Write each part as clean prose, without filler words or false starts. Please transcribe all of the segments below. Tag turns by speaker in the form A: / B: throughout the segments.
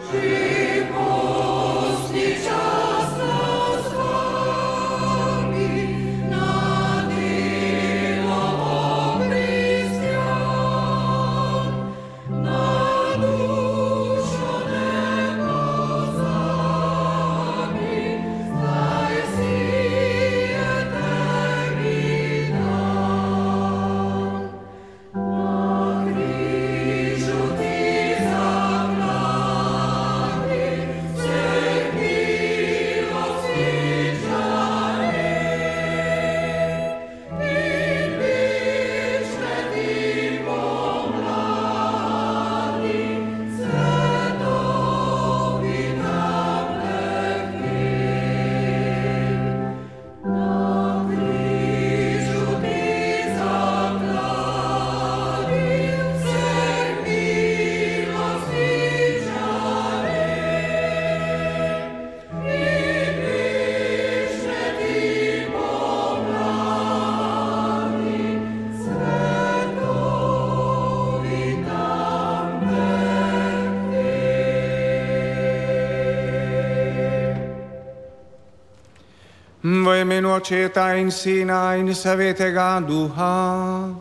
A: V imenu Očeta in Sina in Svetega Duha.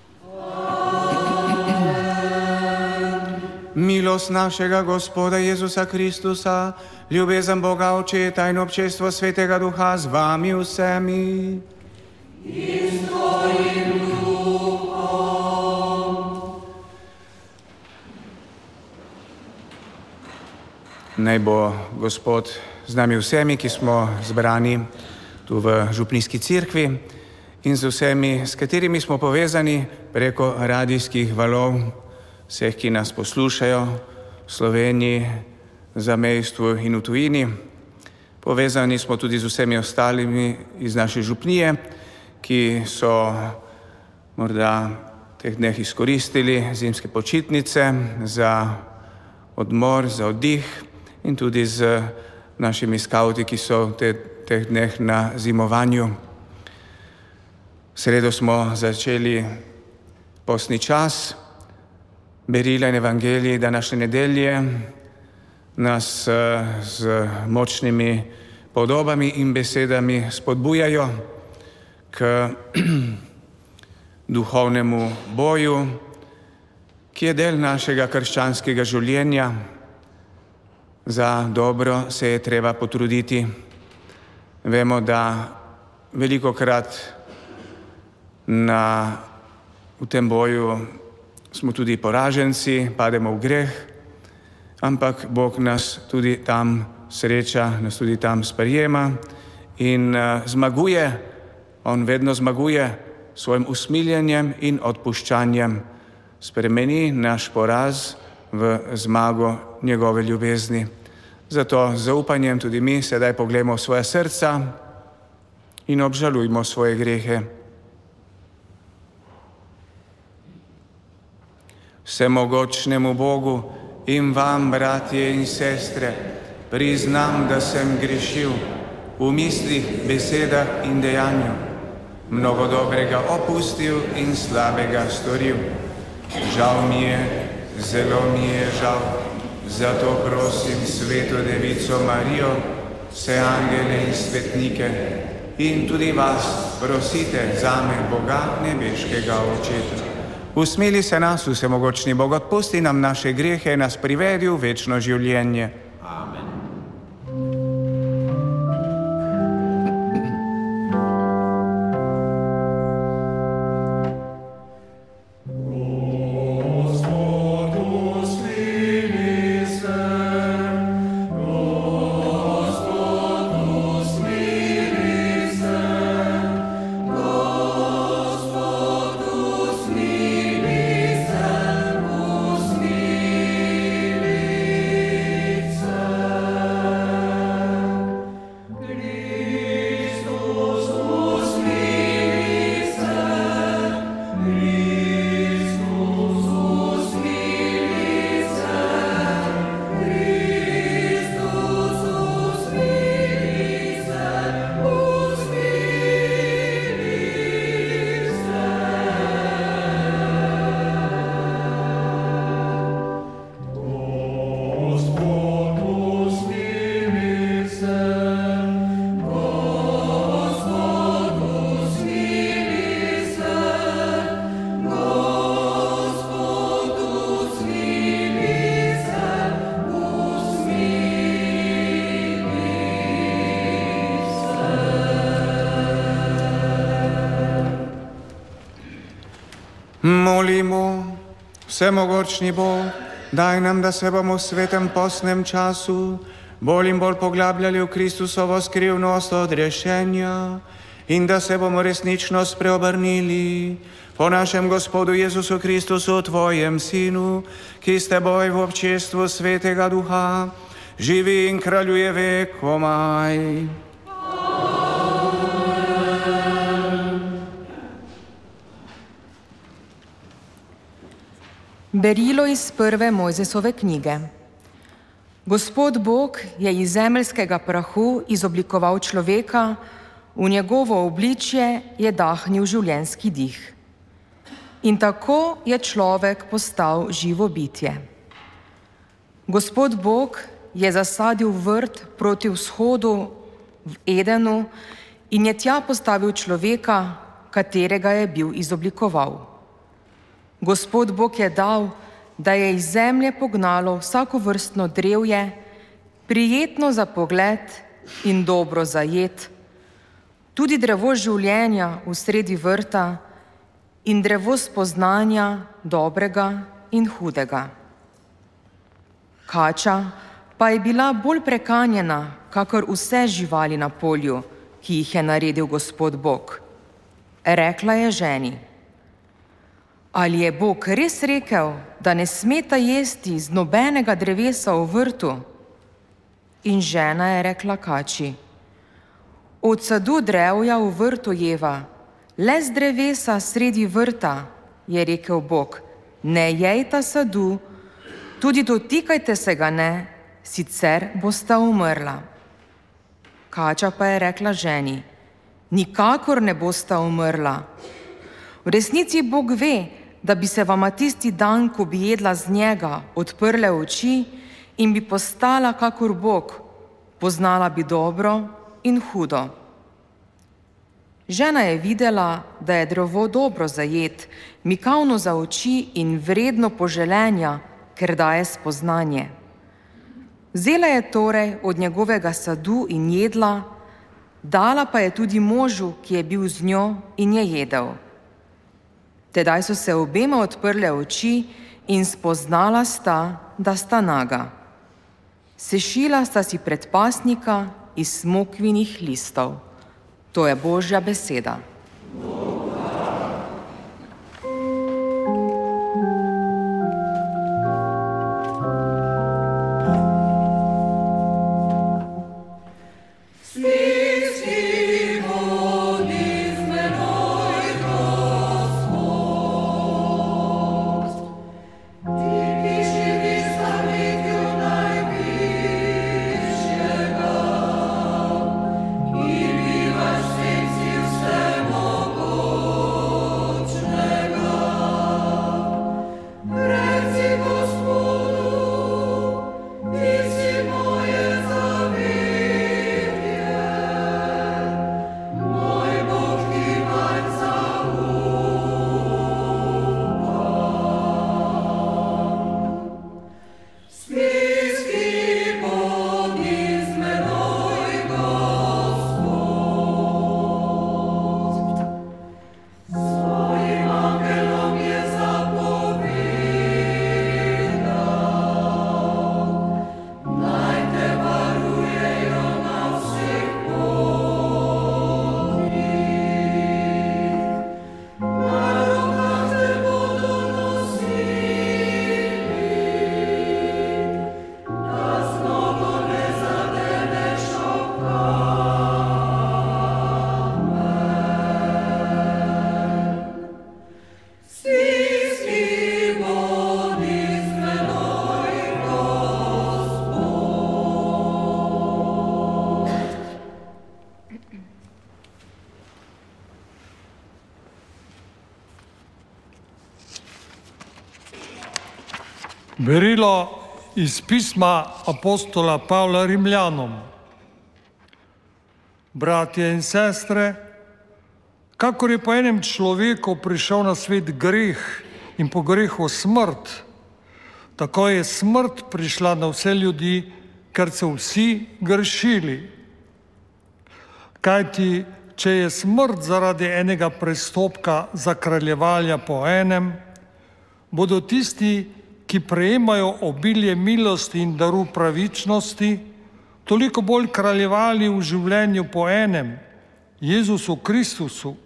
A: Milost našega Gospoda Jezusa Kristusa, ljubezen Boga Očeta in občestvo Svetega Duha z vami vsemi. In s tvojim duhom. Naj bo Gospod z nami vsemi, ki smo zbrani tu v župnijski cerkvi in z vsemi, s katerimi smo povezani preko radijskih valov, vseh, ki nas poslušajo v Sloveniji, zamejstvu in v tujini. Povezani smo tudi z vsemi ostalimi iz naše župnije, ki so morda teh dneh izkoristili zimske počitnice za odmor, za oddih in tudi z našimi skavti, ki so v teh dneh na zimovanju. V sredo smo začeli postni čas, berila in evangeliji današnje nedelje nas z močnimi podobami in besedami spodbujajo k duhovnemu boju, ki je del našega krščanskega življenja. Za dobro se je treba potruditi. Vemo, da velikokrat v tem boju smo tudi poraženci, pademo v greh, ampak Bog nas tudi tam sreča, nas tudi tam sprejema in zmaguje. On vedno zmaguje s svojim usmiljenjem in odpuščanjem. Spremeni naš poraz v zmago njegove ljubezni. Zato z zaupanjem tudi mi sedaj poglejmo svoja srca in obžalujmo svoje grehe. Vsemogočnemu Bogu in vam, bratje in sestre, priznam, da sem grešil v mislih, besedah in dejanju. Mnogo dobrega opustil in slabega storil. Žal mi je, zelo mi je žal. Zato prosim Sveto Devico Marijo, vse angele in svetnike in tudi vas prosite zame, Boga nebeškega Očeta. Usmili se nas, vsemogočni Bog, odpusti nam naše grehe in nas privedi v večno življenje. Amen. Molimo, vsemogočni Bog, daj nam, da se bomo v svetem postnem času bolj in bolj poglabljali v Kristusovo skrivnost odrešenja in da se bomo resnično spreobrnili po našem Gospodu Jezusu Kristusu, Tvojem Sinu, ki s Teboj v občestvu Svetega Duha živi in kraljuje vekomaj.
B: Berilo iz prve Mojzesove knjige. Gospod Bog je iz zemeljskega prahu izoblikoval človeka, v njegovo obličje je dahnil življenjski dih. In tako je človek postal živo bitje. Gospod Bog je zasadil vrt proti vzhodu v Edenu in je tja postavil človeka, katerega je bil izoblikoval. Gospod Bog je dal, da je iz zemlje pognalo vsakovrstno drevje, prijetno za pogled in dobro za jed, tudi drevo življenja v sredi vrta in drevo spoznanja dobrega in hudega. Kača pa je bila bolj prekanjena, kakor vse živali na polju, ki jih je naredil Gospod Bog. Rekla je ženi: Ali je Bog res rekel, da ne smeta jesti z nobenega drevesa v vrtu? In žena je rekla kači: Od sadu drevja v vrtu jeva, le z drevesa sredi vrta, je rekel Bog, ne jejta sadu, tudi dotikajte se ga ne, sicer bosta umrla. Kača pa je rekla ženi: Nikakor ne bosta umrla. V resnici Bog ve, da bi se vama tisti dan, ko bi jedla z njega, odprle oči in bi postala kakor Bog, poznala bi dobro in hudo. Žena je videla, da je drevo dobro za jed, mikavno za oči in vredno poželenja, ker daje spoznanje. Vzela je torej od njegovega sadu in jedla, dala pa je tudi možu, ki je bil z njo in je jedel. Tedaj so se obema odprle oči in spoznala sta, da sta naga. Sešila sta si predpasnika iz smokvinih listov. To je Božja beseda.
C: Berilo iz pisma apostola Pavla Rimljanom. Bratje in sestre, kakor je po enem človeku prišel na svet greh in po grehu smrt, tako je smrt prišla na vse ljudi, ker so vsi grešili. Kajti če je smrt zaradi enega prestopka za kraljevanja po enem, bodo tisti, ki prejemajo obilje milosti in daru pravičnosti, toliko bolj kraljevali v življenju po enem, Jezusu Kristusu.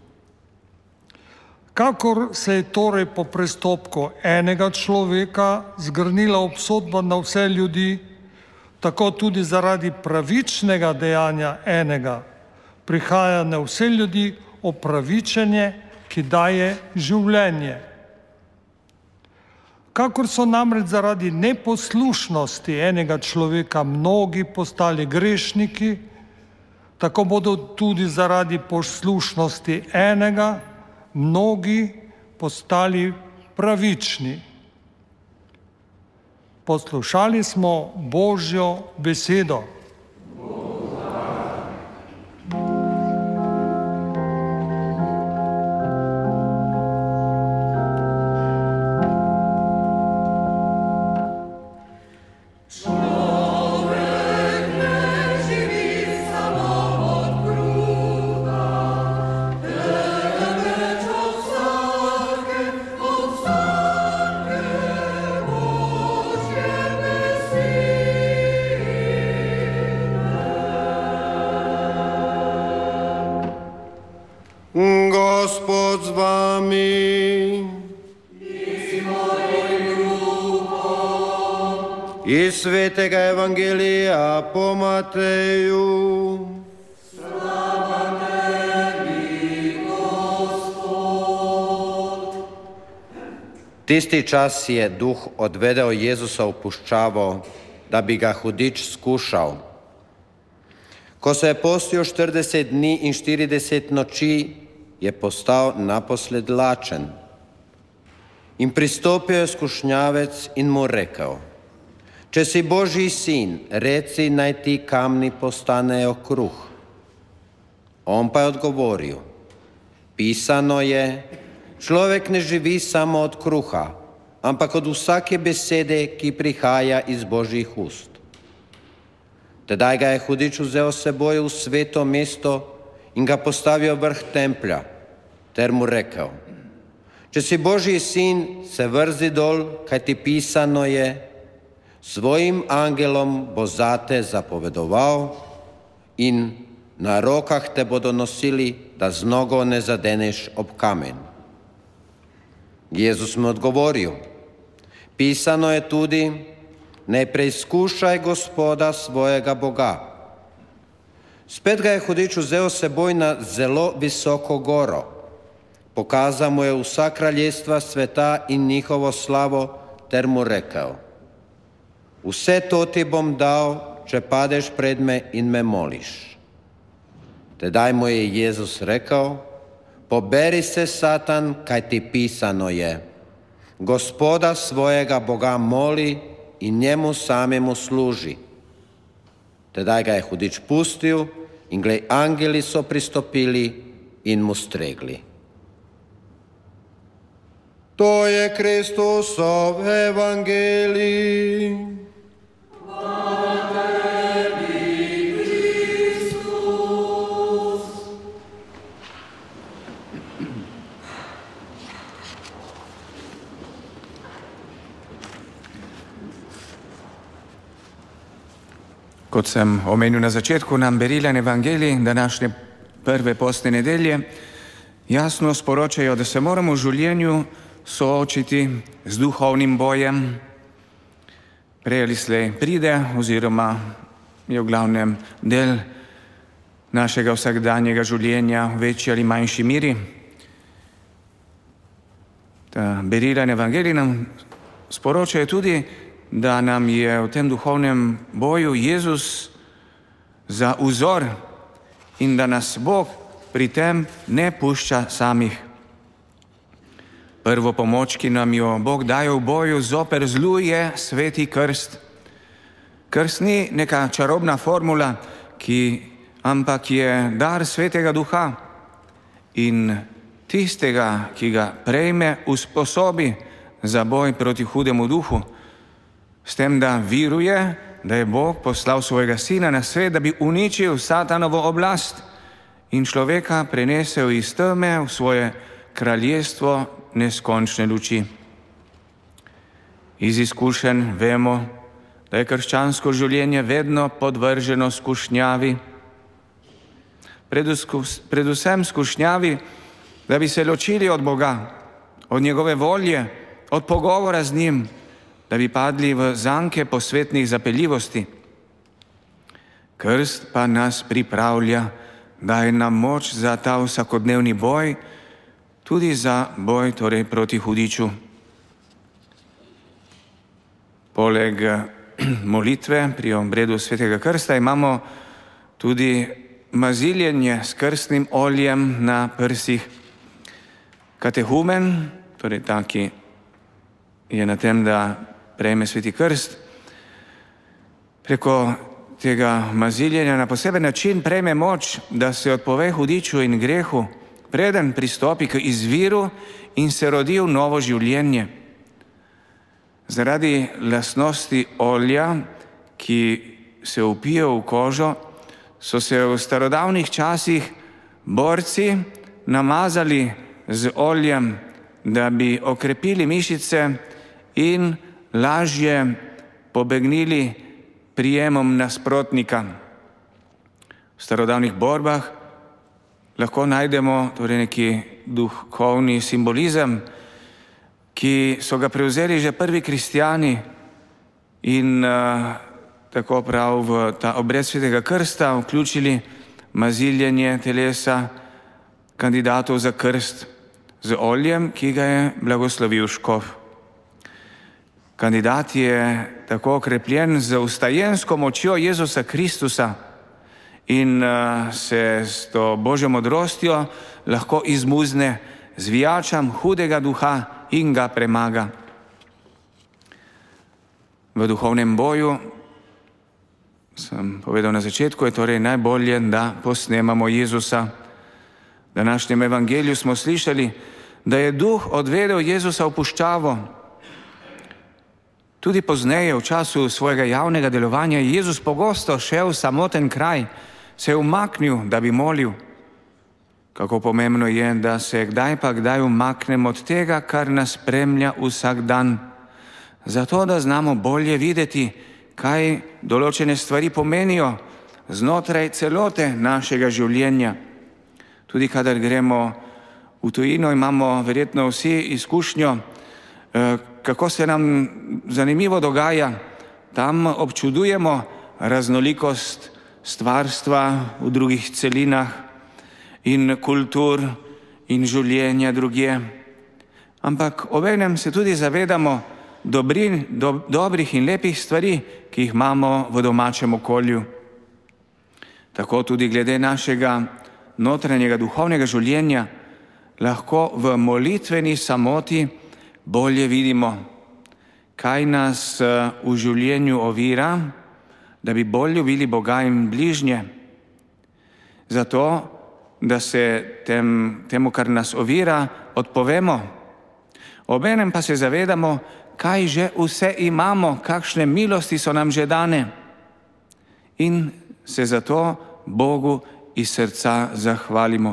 C: Kakor se je torej po prestopku enega človeka zgrnila obsodba na vse ljudi, tako tudi zaradi pravičnega dejanja enega prihaja na vse ljudi opravičenje, ki daje življenje. Kakor so namreč zaradi neposlušnosti enega človeka mnogi postali grešniki, tako bodo tudi zaradi poslušnosti enega mnogi postali pravični. Poslušali smo Božjo besedo.
D: Gospod z vami. Iz svetega Evangelija po Mateju.
E: Slava tebi, Gospod.
D: Tisti čas je duh odvedel Jezusa v puščavo, da bi ga hudič skušal. Ko se je postil 40 dni in 40 noči, je postal naposled lačen. In pristopil je skušnjavec in mu rekel: Če si Božji sin, reci, naj ti kamni postanejo kruh. On pa je odgovoril: Pisano je, človek ne živi samo od kruha, ampak od vsake besede, ki prihaja iz Božjih ust. Tedaj ga je hudič vzel s seboj v sveto mesto in ga postavil vrh templja, ter mu rekel: Če si Božji sin, se vrzi dol, kajti pisano je, svojim angelom bo zate zapovedoval in na rokah te bodo nosili, da z nogo ne zadeneš ob kamen. Jezus mu odgovoril: Pisano je tudi, ne preizkušaj Gospoda svojega Boga. Spet ga je hudič vzel s seboj na zelo visoko goro. Pokazal mu je vsa kraljestva sveta in njihovo slavo, ter mu rekel: Vse to ti bom dal, če padeš pred me in me moliš. Tedaj mu je Jezus rekel: Poberi se, Satan, kaj ti pisano je. Gospoda svojega Boga moli in njemu samemu služi. Tedaj ga je hudič pustil in glej, angeli so pristopili in mu stregli. To je Kristusov evangelij.
E: Hvala tebi, Kristus.
A: Kot sem omenil na začetku, nam berilen evangelij današnje prve postne nedelje jasno sporočajo, da se moramo v življenju soočiti z duhovnim bojem. Prej ali slej pride, oziroma je v glavnem del našega vsakdanjega življenja v večji ali manjši miri. Ta berilen evangelij nam sporočajo tudi, da nam je v tem duhovnem boju Jezus za vzor in da nas Bog pri tem ne pušča samih. Prvo pomoč, ki nam jo Bog daje v boju zoper zlu, je sveti krst. Krst ni neka čarobna formula, ampak je dar svetega duha in tistega, ki ga prejme, usposobi za boj proti hudemu duhu, s tem, da viruje, da je Bog poslal svojega sina na svet, da bi uničil satanovo oblast in človeka prenesel iz teme v svoje kraljestvo neskončne luči. Iz izkušenj vemo, da je krščansko življenje vedno podvrženo skušnjavi, predvsem skušnjavi, da bi se ločili od Boga, od njegove volje, od pogovora z njim, da bi padli v zanke posvetnih zapeljivosti. Krst pa nas pripravlja, daje nam moč za ta vsakodnevni boj, tudi za boj torej proti hudiču. Poleg molitve pri obredu svetega krsta imamo tudi maziljenje s krstnim oljem na prsih. Katehumen, torej taki je na tem, da prejme sveti krst, preko tega maziljenja na poseben način prejme moč, da se odpove hudiču in grehu, preden pristopi k izviru in se rodi v novo življenje. Zaradi lastnosti olja, ki se vpije v kožo, so se v starodavnih časih borci namazali z oljem, da bi okrepili mišice in lažje pobegnili prijemom nasprotnika. V starodavnih borbah lahko najdemo torej neki duhovni simbolizem, ki so ga prevzeli že prvi kristjani in tako prav v ta obred svetega krsta vključili maziljenje telesa kandidatov za krst z oljem, ki ga je blagoslovil škof. Kandidat je tako okrepljen z vstajensko močjo Jezusa Kristusa in se s to Božjo modrostjo lahko izmuzne zvijačam hudega duha in ga premaga. V duhovnem boju, sem povedal na začetku, je torej najbolje, da posnemamo Jezusa. V današnjem evangeliju smo slišali, da je duh odvedel Jezusa v puščavo. Tudi pozneje, v času svojega javnega delovanja, je Jezus pogosto šel v samoten kraj, se je umaknil, da bi molil. Kako pomembno je, da se kdaj pa kdaj umaknemo od tega, kar nas spremlja vsak dan, zato da znamo bolje videti, kaj določene stvari pomenijo znotraj celote našega življenja. Tudi kadar gremo v tujino, imamo verjetno vsi izkušnjo, kako se nam zanimivo dogaja. Tam občudujemo raznolikost stvarstva v drugih celinah in kultur in življenja drugje. Ampak obenem se tudi zavedamo dobrih in lepih stvari, ki jih imamo v domačem okolju. Tako tudi glede našega notranjega duhovnega življenja lahko v molitveni samoti bolje vidimo, kaj nas v življenju ovira, da bi bolj ljubili Boga in bližnje. Zato, da se temu, kar nas ovira, odpovemo. Obenem pa se zavedamo, kaj že vse imamo, kakšne milosti so nam že dane. In se zato Bogu iz srca zahvalimo.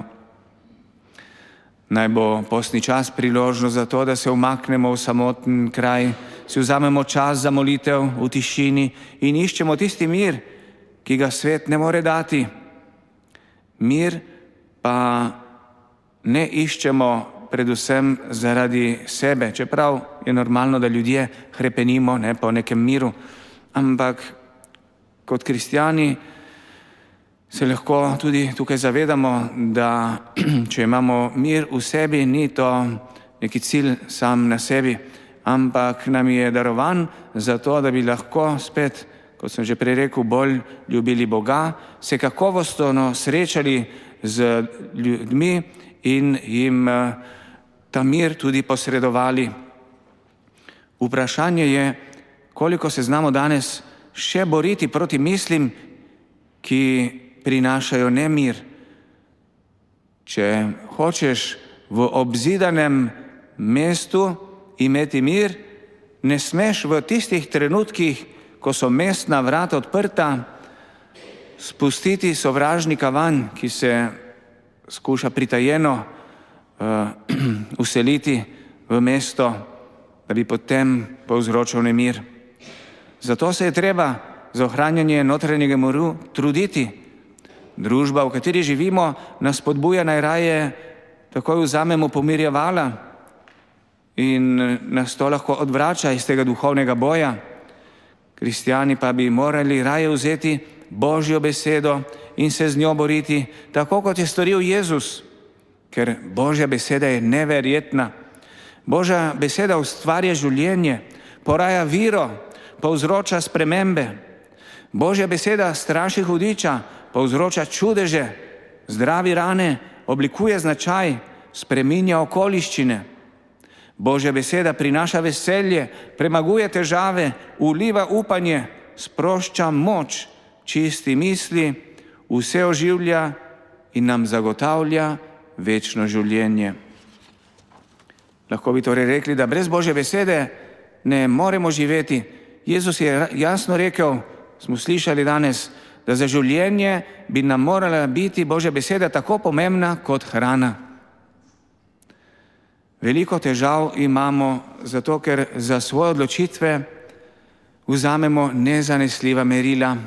A: Naj bo postni čas priložnost za to, da se umaknemo v samoten kraj, si vzamemo čas za molitev v tišini in iščemo tisti mir, ki ga svet ne more dati. Mir pa ne iščemo predvsem zaradi sebe, čeprav je normalno, da ljudje hrepenimo po nekem miru, ampak kot kristjani se lahko tudi tukaj zavedamo, da če imamo mir v sebi, ni to neki cilj sam na sebi, ampak nam je darovan zato, da bi lahko spet, kot sem že prej rekel, bolj ljubili Boga, se kakovostno srečali z ljudmi in jim ta mir tudi posredovali. Vprašanje je, koliko se znamo danes še boriti proti mislim, ki prinašajo nemir. Če hočeš v obzidanem mestu imeti mir, ne smeš v tistih trenutkih, ko so mestna vrata odprta, spustiti sovražnika van, ki se skuša pritajeno useliti v mesto, da bi potem povzročal nemir. Zato se je treba za ohranjanje notranjega miru truditi. Družba, v kateri živimo, nas spodbuja najraje takoj vzamemo pomirjevala in nas to lahko odvrača iz tega duhovnega boja. Kristjani pa bi morali raje vzeti Božjo besedo in se z njo boriti, tako kot je storil Jezus, ker Božja beseda je neverjetna. Božja beseda ustvarja življenje, poraja viro, povzroča spremembe. Božja beseda straši hudiča, povzroča čudeže, zdravi rane, oblikuje značaj, spreminja okoliščine. Božja beseda prinaša veselje, premaguje težave, vliva upanje, sprošča moč, čisti misli, vse oživlja in nam zagotavlja večno življenje. Lahko bi torej rekli, da brez Božje besede ne moremo živeti. Jezus je jasno rekel, smo slišali danes, da za življenje bi nam morala biti Božja beseda tako pomembna kot hrana. Veliko težav imamo zato, ker za svoje odločitve vzamemo nezanesljiva merila,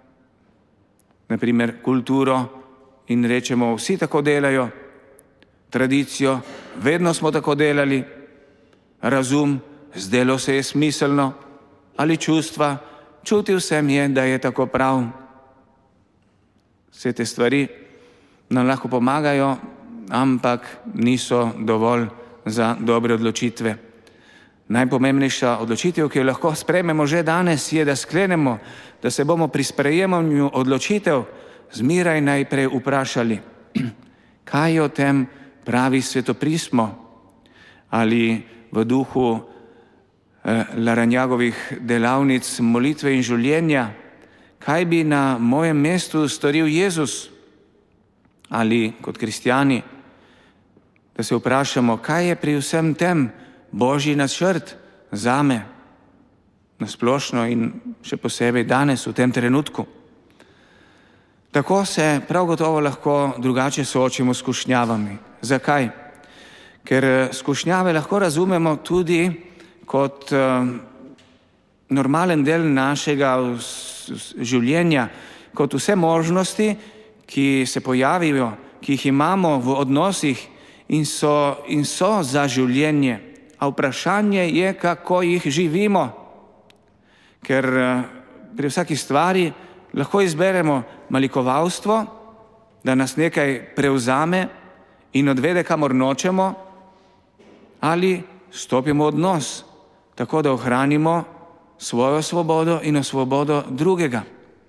A: naprimer kulturo, in rečemo, vsi tako delajo, tradicijo, vedno smo tako delali, razum, zdelo se je smiselno, ali čustva, čutil sem je, da je tako prav. Vse te stvari nam lahko pomagajo, ampak niso dovolj za dobre odločitve. Najpomembnejša odločitev, ki jo lahko sprejmemo že danes, je, da sklenemo, da se bomo pri sprejemanju odločitev zmeraj najprej vprašali, kaj o tem pravi Svetopismo, ali v duhu Laranjagovih delavnic molitve in življenja, kaj bi na mojem mestu storil Jezus, ali kot kristjani, da se vprašamo, kaj je pri vsem tem Božji načrt zame, na splošno in še posebej danes v tem trenutku. Tako se prav gotovo lahko drugače soočimo s skušnjavami. Zakaj? Ker skušnjave lahko razumemo tudi kot normalen del našega življenja, kot vse možnosti, ki se pojavijo, ki jih imamo v odnosih in so za življenje. A vprašanje je, kako jih živimo. Ker pri vsaki stvari lahko izberemo malikovalstvo, da nas nekaj prevzame in odvede, kamor nočemo, ali stopimo v odnos, tako da ohranimo svojo svobodo in svobodo drugega.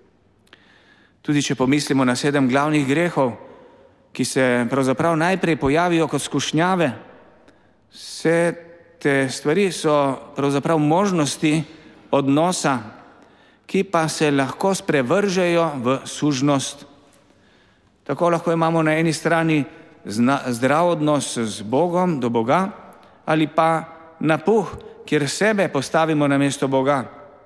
A: Tudi če pomislimo na 7 glavnih grehov, ki se pravzaprav najprej pojavijo kot skušnjave, vse te stvari so pravzaprav možnosti odnosa, ki pa se lahko sprevržejo v sužnost. Tako lahko imamo na eni strani zdrav odnos z Bogom, do Boga, ali pa napuh, kjer sebe postavimo na mesto Boga.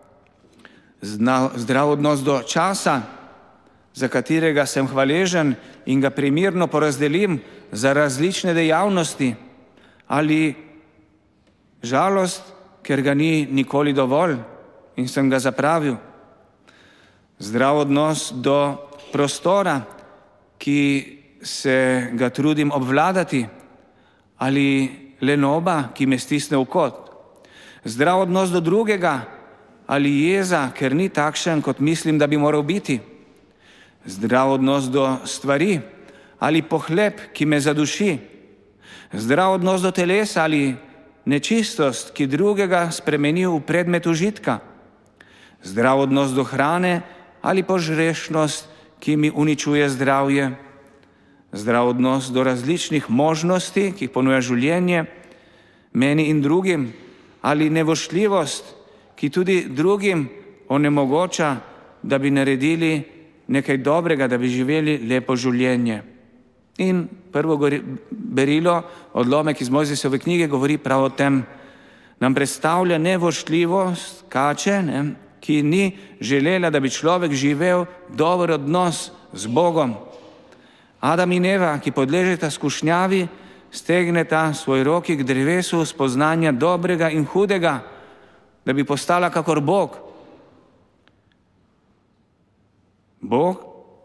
A: Zdrav odnos do časa, za katerega sem hvaležen in ga primerno porazdelim za različne dejavnosti, ali žalost, ker ga ni nikoli dovolj in sem ga zapravil. Zdrav odnos do prostora, ki se ga trudim obvladati, ali lenoba, ki me stisne v kot. Zdrav odnos do drugega, ali jeza, ker ni takšen, kot mislim, da bi moral biti. Zdrav odnos do stvari, ali pohlep, ki me zaduši. Zdrav odnos do telesa, ali nečistost, ki drugega spremeni v predmet užitka. Zdrav odnos do hrane, ali požrešnost, ki mi uničuje zdravje. Zdrav odnos do različnih možnosti, ki jih ponuja življenje, meni in drugim, ali nevošljivost, ki tudi drugim onemogoča, da bi naredili nekaj dobrega, da bi živeli lepo življenje. In prvo berilo, odlomek iz Mojzesove knjige, govori prav o tem. Nam predstavlja nevošljivost kače, ki ni želela, da bi človek živel dober odnos z Bogom. Adam in Eva, ki podležeta skušnjavi, stegneta svoj roki k drevesu spoznanja dobrega in hudega, da bi postala kakor Bog. Bog,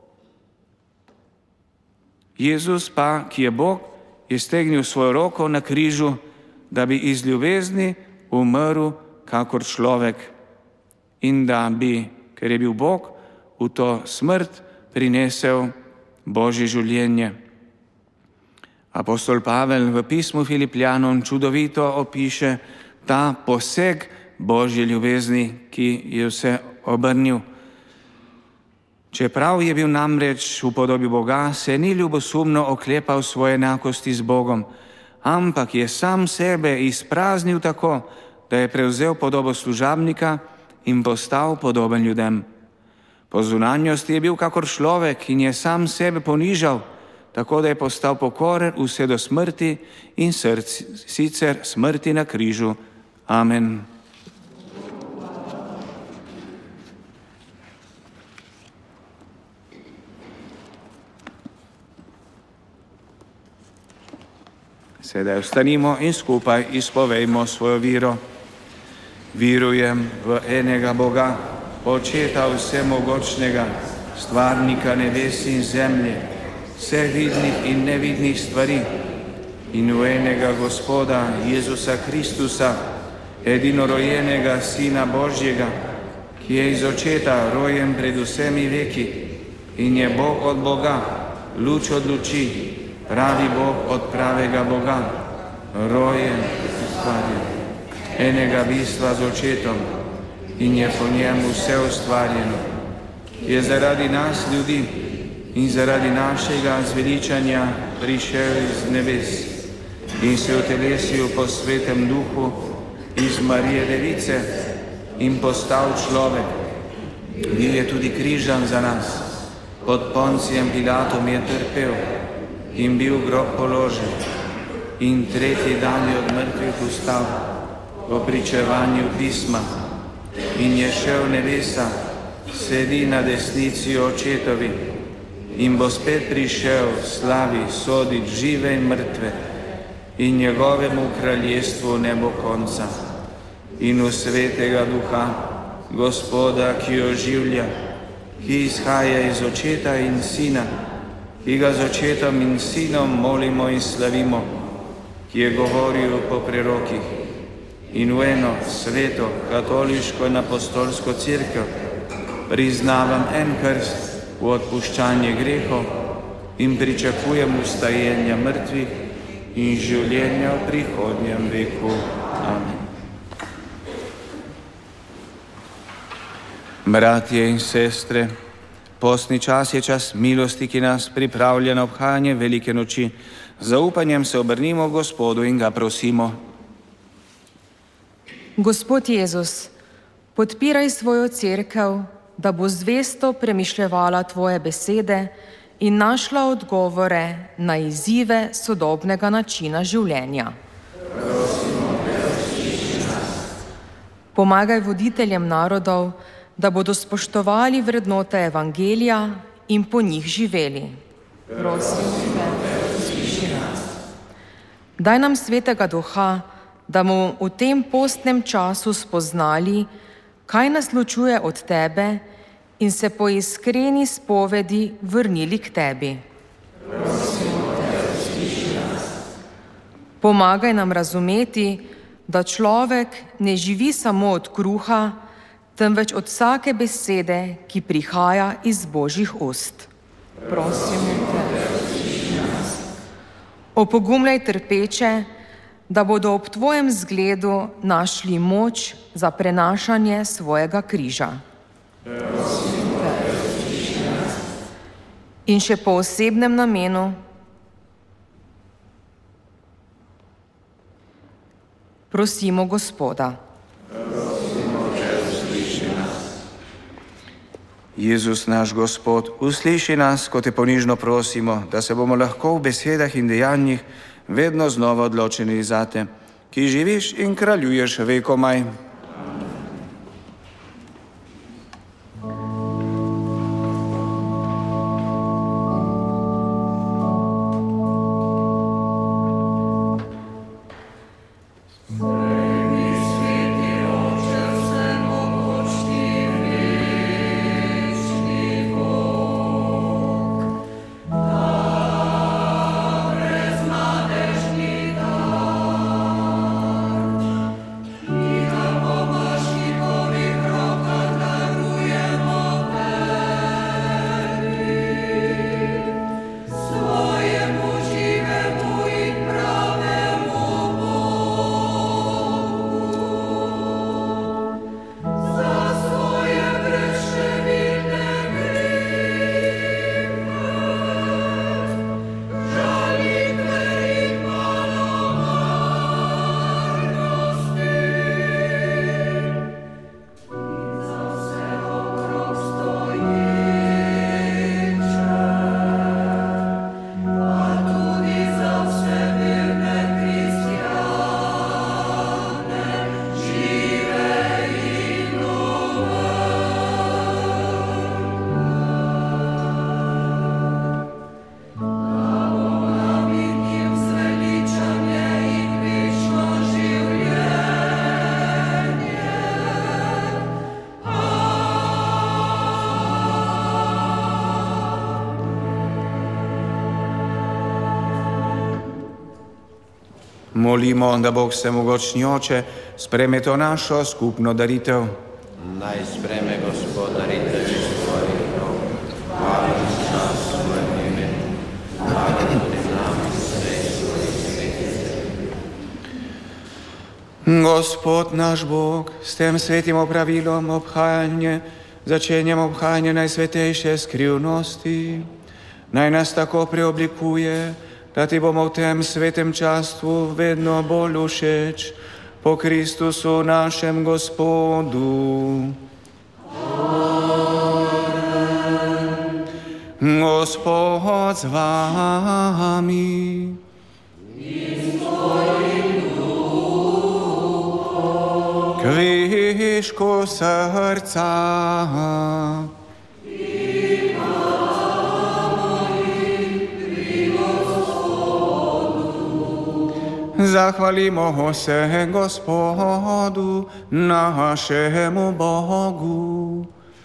A: Jezus pa, ki je Bog, je stegnil svojo roko na križu, da bi iz ljubezni umrl kakor človek in da bi, ker je bil Bog, v to smrt prinesel Božje življenje. Apostol Pavel v pismu Filipljanom čudovito opiše ta poseg Božje ljubezni, ki je vse obrnil. Čeprav je bil namreč v podobi Boga, se ni ljubosumno oklepal svoje enakosti z Bogom, ampak je sam sebe izpraznil tako, da je prevzel podobo služabnika in postal podoben ljudem. Po zunanjosti je bil kakor človek in je sam sebe ponižal, tako da je postal pokoren vse do smrti in sicer smrti na križu. Amen. Sedaj vstanimo in skupaj izpovejmo svojo vero. Verujem v enega Boga, Očeta vsemogočnega, stvarnika nebes in zemlje, vseh vidnih in nevidnih stvari, in v enega Gospoda Jezusa Kristusa, edinorojenega Sina Božjega, ki je iz Očeta rojen pred vsemi veki in je Bog od Boga, luč od luči, pravi Bog od pravega Boga, rojen, ustvarjen, enega bistva z Očetom in je po njemu vse ustvarjeno, je zaradi nas ljudi in zaradi našega zveličanja prišel iz nebes in se utelesil po svetem duhu iz Marije Device in postal človek. Bil je tudi križan za nas, pod Poncijem Pilatom je trpel in bil v grob položen in tretji dan je od mrtvih vstal po pričevanju pisma in je šel v nebesa, sedi na desnici Očetovi in bo spet prišel v slavi sodit žive in mrtve in njegovemu kraljestvu ne bo konca. In v svetega duha, Gospoda, ki oživlja, ki izhaja iz Očeta in Sina, ki ga z Očetom in Sinom molimo in slavimo, ki je govoril po prerokih, in v eno sveto, katoliško in apostolsko cerkev priznavam en krst v odpuščanje grehov in pričakujem vstajenja mrtvih in življenja v prihodnjem veku. Amen. Bratje in sestre, postni čas je čas milosti, ki nas pripravlja na obhajanje velike noči. Z zaupanjem se obrnimo k Gospodu in ga prosimo.
B: Gospod Jezus, podpiraj svojo cerkev, da bo zvesto premišljevala tvoje besede in našla odgovore na izzive sodobnega načina življenja. Pomagaj voditeljem narodov, da bodo spoštovali vrednote evangelija in po njih živeli. Prosim te, usliši nas. Daj nam svetega duha, da bomo v tem postnem času spoznali, kaj nas ločuje od tebe in se po iskreni spovedi vrnili k tebi. Pomagaj nam razumeti, da človek ne živi samo od kruha, temveč od vsake besede, ki prihaja iz Božjih ust. Prosimo te, opogumljaj trpeče, da bodo ob tvojem zgledu našli moč za prenašanje svojega križa. In še po osebnem namenu, prosimo Gospoda.
A: Jezus, naš Gospod, usliši nas, ko te ponižno prosimo, da se bomo lahko v besedah in dejanjih vedno znova odločeni zate, ki živiš in kraljuješ vekomaj. Molimo, da Bog vsemogočni Oče sprejme to našo skupno daritev.
D: Naj sprejme Gospod daritev iz tvojih rok. Hvala in čas svojim imenom. Hvala tudi nam srečno in sveti.
A: Gospod naš Bog, s tem svetim opravilom začenjamo obhajanje najsvetejše skrivnosti. Naj nas tako preoblikuje, da ti bomo v tem svetem častvu vedno bolj všeč, po Kristusu našem Gospodu. Amen. Gospod z vami. Kvišku srca. Zahvalimo se Gospodu, našemu Bogu.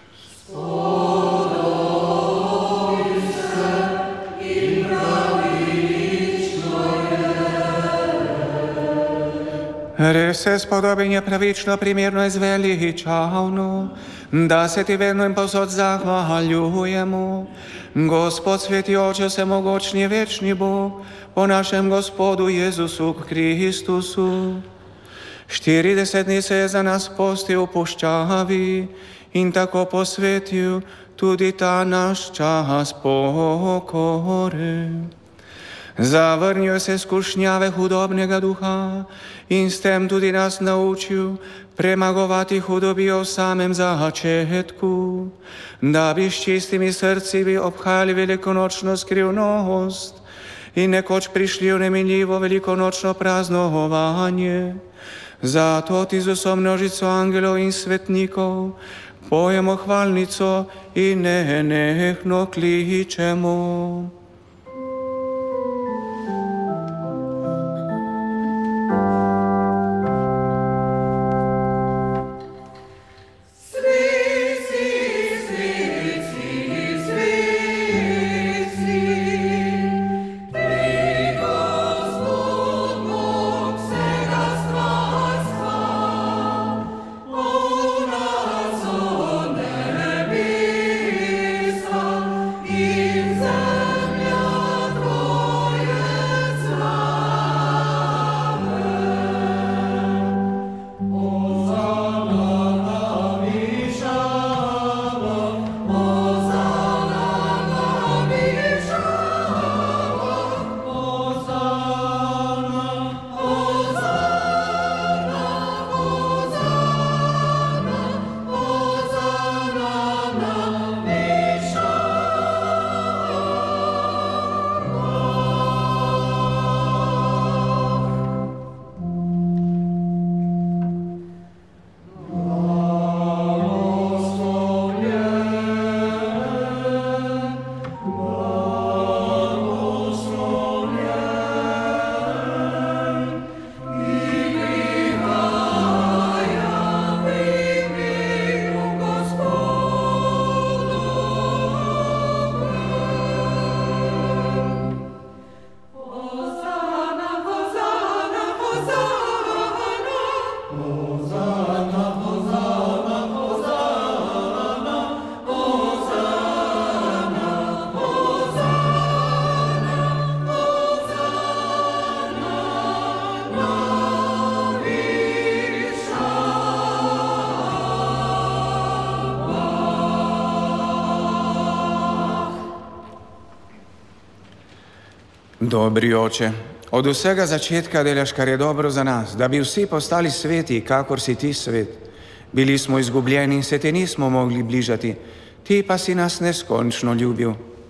A: Res se spodobenje pravično, primerno in zveličavno, da se ti vedno in povsod zahvaljujemo. Gospod sveti Oče, vsemogočni večni Bog, po našem Gospodu Jezusu Kristusu. 40 dni se je za nas postil v puščavi in tako posvetil tudi ta naš čas pokore. Zavrnil se skušnjave hudobnega duha in s tem tudi nas naučil premagovati hudobijo v samem začetku, da bi s čistimi srci bi obhajali velikonočno skrivnost in nekoč prišli v neminljivo velikonočno praznovanje. Zato ti z vso množico angelov in svetnikov pojemo hvalnico in nenehno kličemo. Dobri Oče, od vsega začetka delaš, kar je dobro za nas, da bi vsi postali sveti, kakor si ti svet. Bili smo izgubljeni in se te nismo mogli bližati, ti pa si nas neskončno ljubil.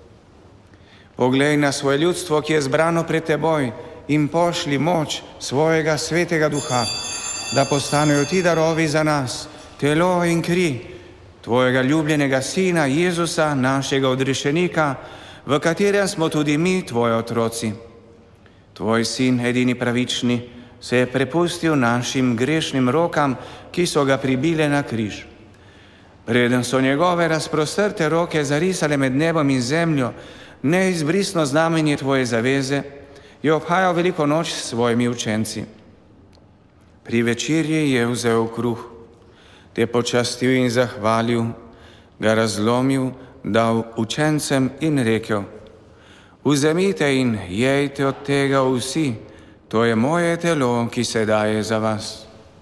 A: Poglej na svoje ljudstvo, ki je zbrano pred teboj, in pošli moč svojega svetega duha, da postanejo ti darovi za nas, telo in kri tvojega ljubljenega Sina Jezusa, našega odrešenika, v katerem smo tudi mi, tvoji otroci. Tvoj Sin, edini pravični, se je prepustil našim grešnim rokam, ki so ga pribile na križ. Preden so njegove razprostrte roke zarisale med nebom in zemljo neizbrisno znamenje tvoje zaveze, je obhajal veliko noč s svojimi učenci. Pri večerji je vzel kruh, te počastil in zahvalil, ga razlomil, dal učencem in rekel: Vzemite in jejte od tega vsi, to je moje telo, ki se daje za vas.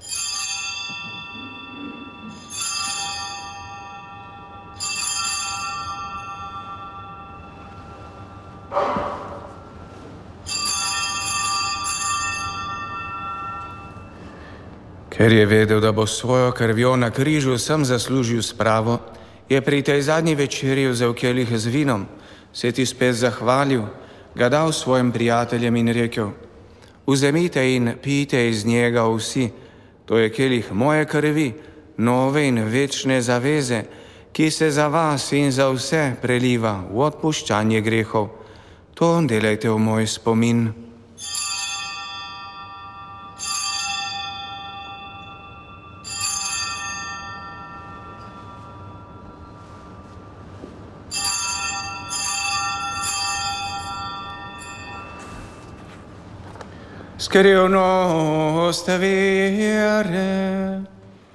A: Ker je vedel, da bo svojo krvjo na križu sem zaslužil spravo, je pri tej zadnji večerji vzel kelih z vinom, se ti spet zahvalil, ga dal svojim prijateljem in rekel: Vzemite in pijte iz njega vsi, to je kelih moje krvi, nove in večne zaveze, ki se za vas in za vse preliva v odpuščanje grehov. To delajte v moj spomin. Skrivnost vere.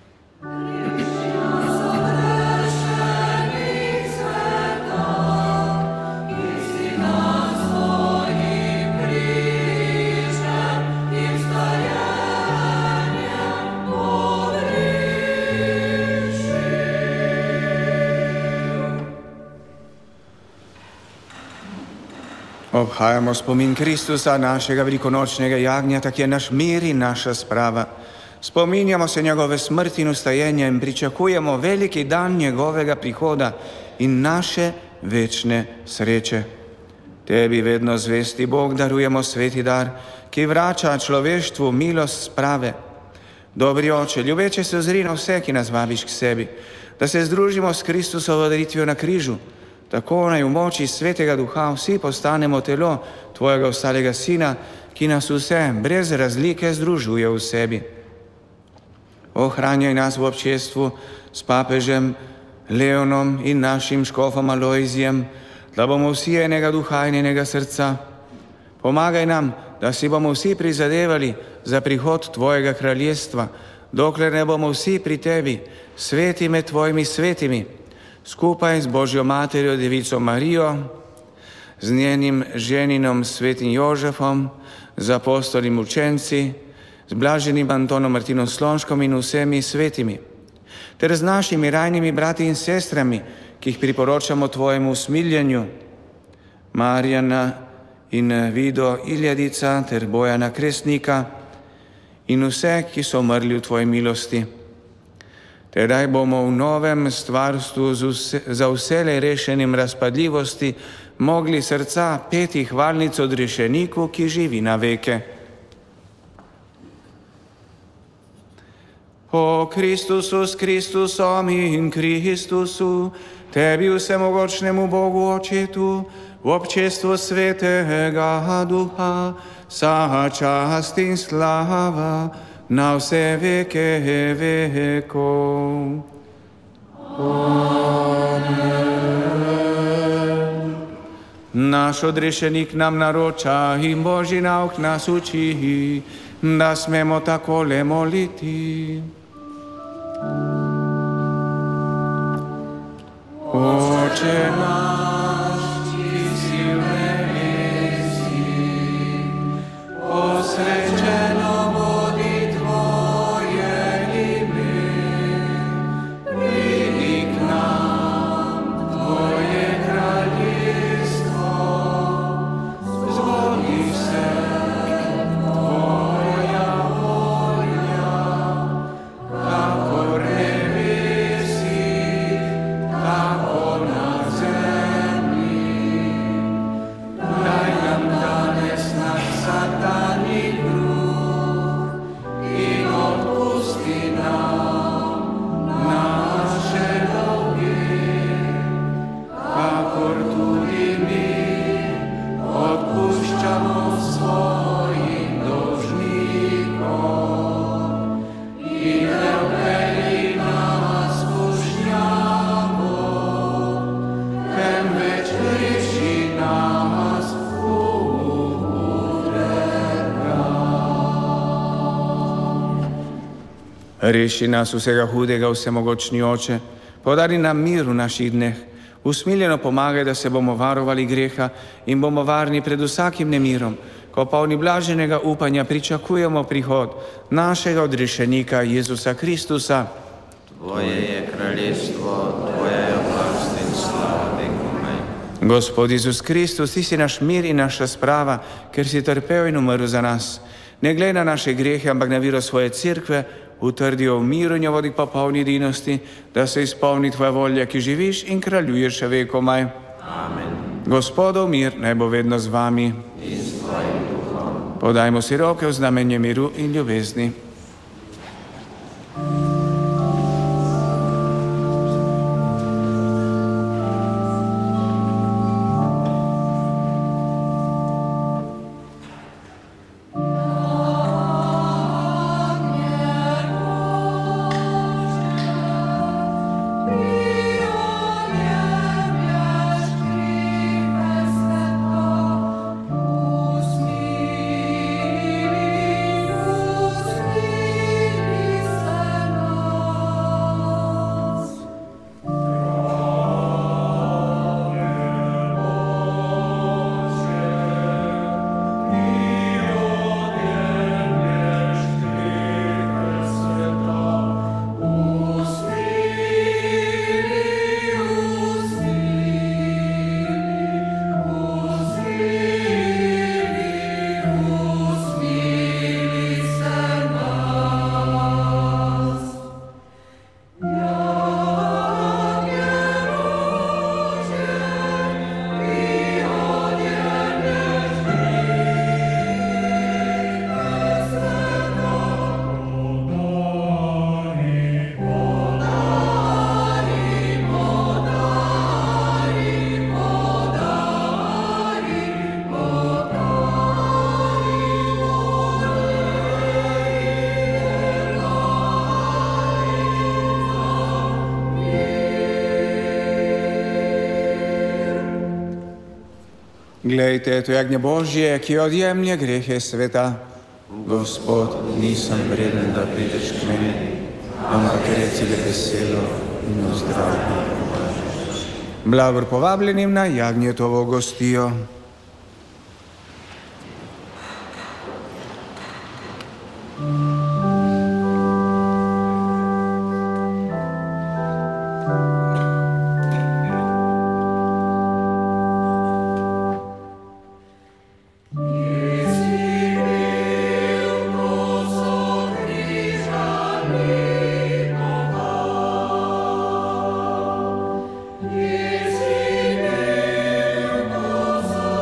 A: Obhajamo spomin Kristusa, našega velikonočnega jagnjeta, ki je naš mir in naša sprava. Spominjamo se njegove smrti in vstajenja in pričakujemo veliki dan njegovega prihoda in naše večne sreče. Tebi vedno zvesti Bog darujemo sveti dar, ki vrača človeštvu milost sprave. Dobri Oče, ljubeče se ozri na vse, ki nas vabiš k sebi, da se združimo s Kristusovo daritvijo na križu. Tako naj v moči Svetega Duha vsi postanemo telo Tvojega ostalega Sina, ki nas vse brez razlike združuje v sebi. Ohranjaj nas v občestvu s papežem Leonom in našim škofom Alojzijem, da bomo vsi enega duha in enega srca. Pomagaj nam, da si bomo vsi prizadevali za prihod Tvojega kraljestva, dokler ne bomo vsi pri Tebi, sveti med Tvojimi svetimi, skupaj z Božjo materjo Devico Marijo, z njenim ženinom svetim Jožefom, z apostolim učenci, z blaženim Antonom Martinom Slonškom in vsemi svetimi, ter z našimi rajnimi brati in sestrami, ki jih priporočamo Tvojemu usmiljenju, Marjana in Vido Iljadica ter Bojana Kresnika in vse, ki so umrli v Tvoji milosti. Tedaj bomo v novem stvarstvu za vselej rešenim razpadljivosti mogli srca peti hvalnico odrešeniku, ki živi na veke. O Kristusu s Kristusom in Kristusu, Tebi vsemogočnemu Bogu Očetu, v občestvu Svetega Duha, vsa čast in slava na vse veke vekov. Amen. Naš odrešenik nam naroča in Božji nauk nas uči, da smemo takole moliti. Oče naš, ki si v nebesih, posvečeno bodi Tvoje ime, pridi k nam Tvoje kraljestvo, zgodi se Tvoja volja, kakor nebesi, tako na zemlji. Daj nam danes naš vsakdanji kruh Reši nas vsega hudega, vsemogočni Oče, podari nam mir v naših dneh, usmiljeno pomagaj, da se bomo varovali greha in bomo varni pred vsakim nemirom, ko polni blaženega upanja pričakujemo prihod našega odrešenika Jezusa Kristusa.
F: Tvoje je kraljestvo, tvoja je oblast in slava vekomaj.
A: Gospod Jezus Kristus, ti si naš mir in naša sprava, ker si trpel in umrl za nas. Ne glej na naše grehe, ampak na vero svoje cerkve, utrdijo v miru in jo vodi k popolni edinosti, da se izpolni tvoja volja, ki živiš in kraljuješ še vekomaj.
F: Amen.
A: Gospodov mir naj bo vedno z vami.
F: In s tvojim duhom.
A: Podajmo si roke v znamenje miru in ljubezni. Glejte, to je jagnje Božje, ki odjemlje grehe sveta. Gospod, nisem vreden, da prideš k meni, ampak reci le besedo in ozdravi. Blagor povabljenim na jagnjetovo gostijo.
E: Yes, he will go so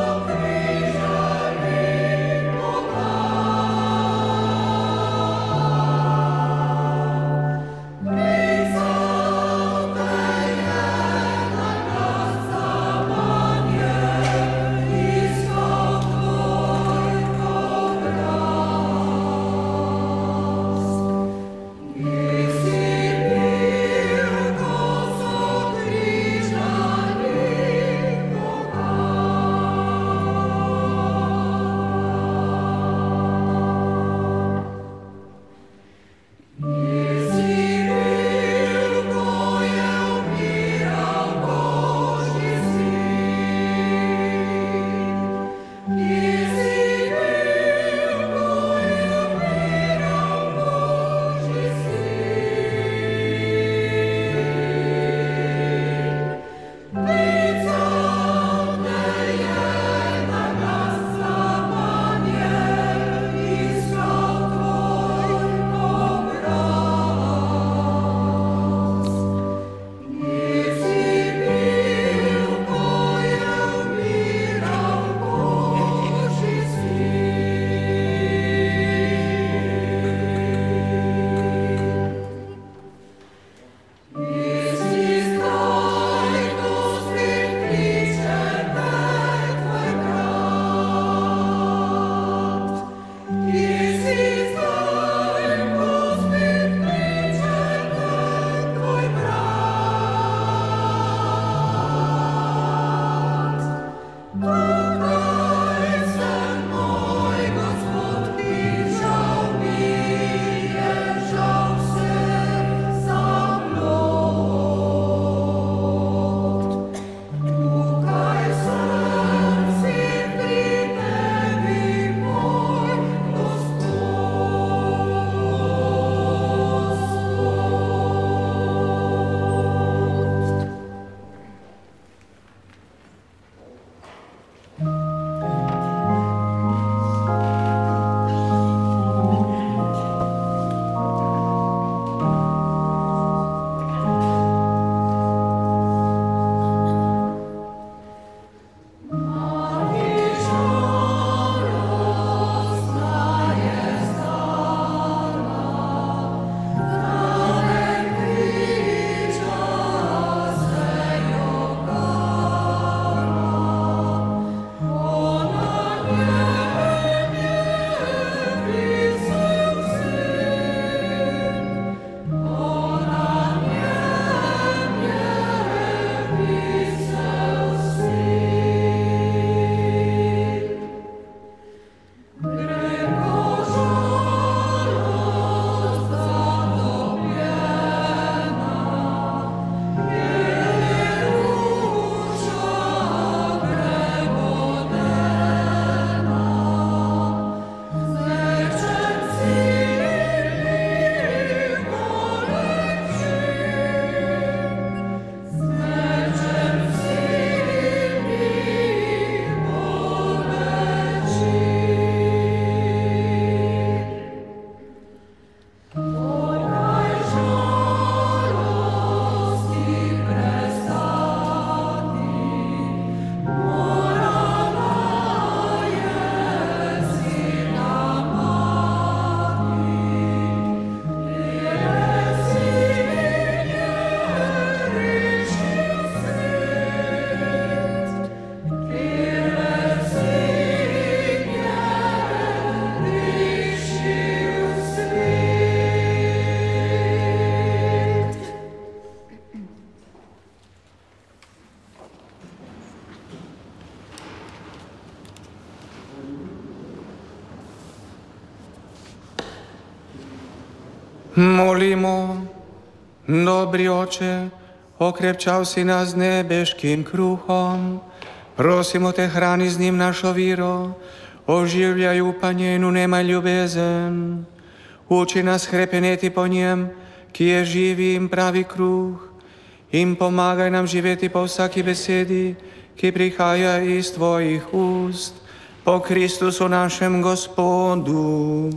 A: Molimo, dobri Oče, okrepčal si nas nebeškim kruhom, prosimo te, hrani z njim našo viro, oživljaj upanje in unemaj ljubezen. Uči nas hrepeneti po njem, ki je živi in pravi kruh, in pomagaj nam živeti po vsaki besedi, ki prihaja iz tvojih ust, po Kristusu našem Gospodu.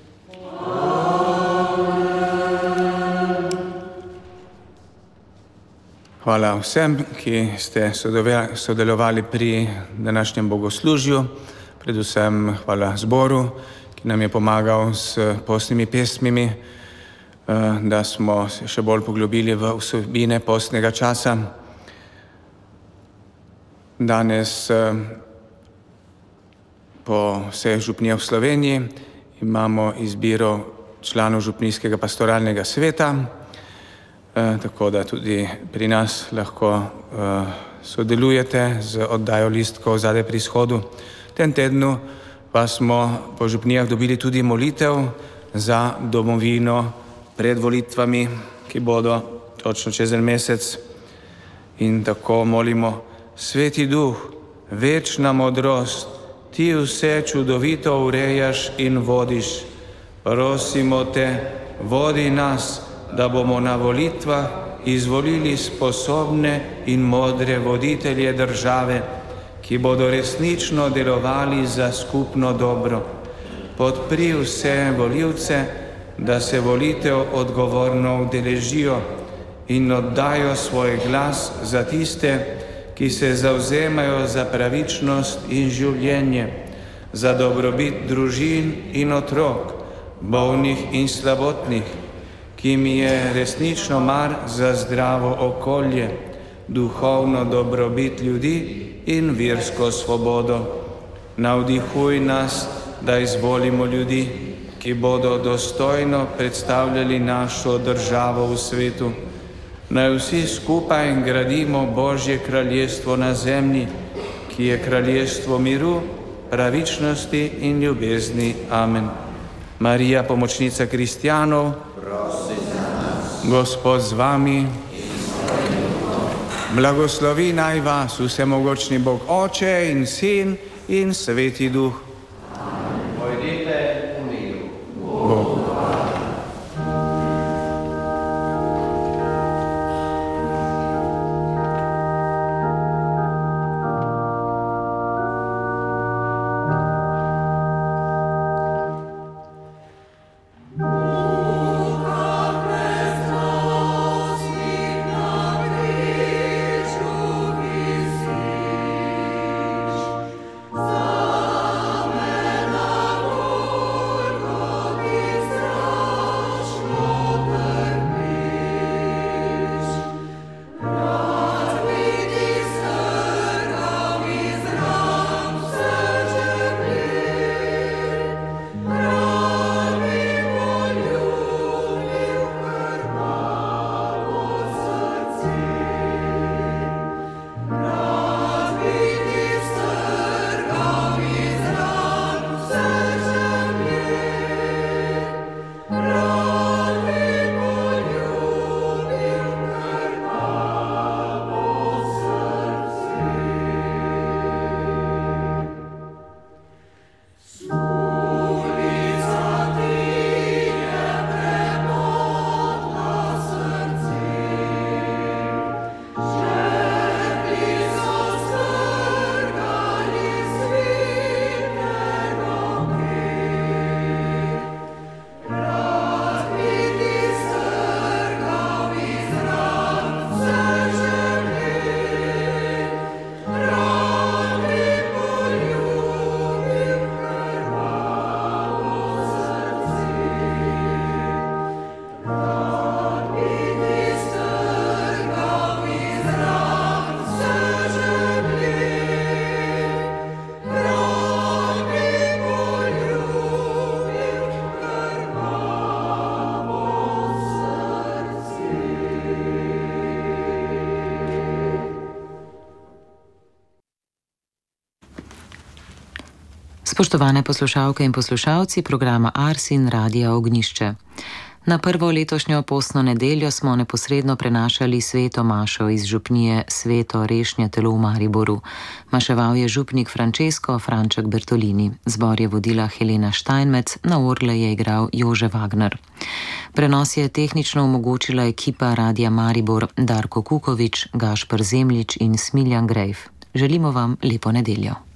A: Hvala vsem, ki ste sodelovali pri današnjem bogoslužju, predvsem hvala zboru, ki nam je pomagal s postnimi pesmimi, da smo se še bolj poglobili v vsebine postnega časa. Danes po vseh župnijah v Sloveniji imamo izbiro članov župnijskega pastoralnega sveta, tako da tudi pri nas lahko sodelujete z oddajo listkov zadaj pri izhodu. V tem tednu pa smo po župnijah dobili tudi molitev za domovino pred volitvami, ki bodo točno čez en mesec. In tako molimo: Sveti Duh, večna modrost, ti vse čudovito urejaš in vodiš. Prosimo te, vodi nas, da bomo na volitvah izvolili sposobne in modre voditelje države, ki bodo resnično delovali za skupno dobro. Podpri vse volivce, da se volitev odgovorno udeležijo in oddajo svoj glas za tiste, ki se zavzemajo za pravičnost in življenje, za dobrobit družin in otrok, bolnih in slabotnih, ki mi je resnično mar za zdravo okolje, duhovno dobrobit ljudi in versko svobodo. Navdihuj nas, da izvolimo ljudi, ki bodo dostojno predstavljali našo državo v svetu. Naj vsi skupaj gradimo Božje kraljestvo na zemlji, ki je kraljestvo miru, pravičnosti in ljubezni. Amen. Marija, pomočnica kristjanov, prosi za nas. Gospod z vami. Blagoslovi naj vas vsemogočni Bog Oče in Sin in Sveti Duh.
D: Pojdite v miru.
A: Bogu.
G: Spoštovane poslušalke in poslušalci programa Ars in Radia Ognjišče. Na prvo letošnjo postno nedeljo smo neposredno prenašali sveto mašo iz župnije Sveto Rešnje telo v Mariboru. Maševal je župnik Francesco Franček Bertolini. Zbor je vodila Helena Steinmetz, na orgle je igral Jože Wagner. Prenos je tehnično omogočila ekipa Radia Maribor Darko Kukovič, Gašper Zemljič in Smiljan Grejf. Želimo vam lepo nedeljo.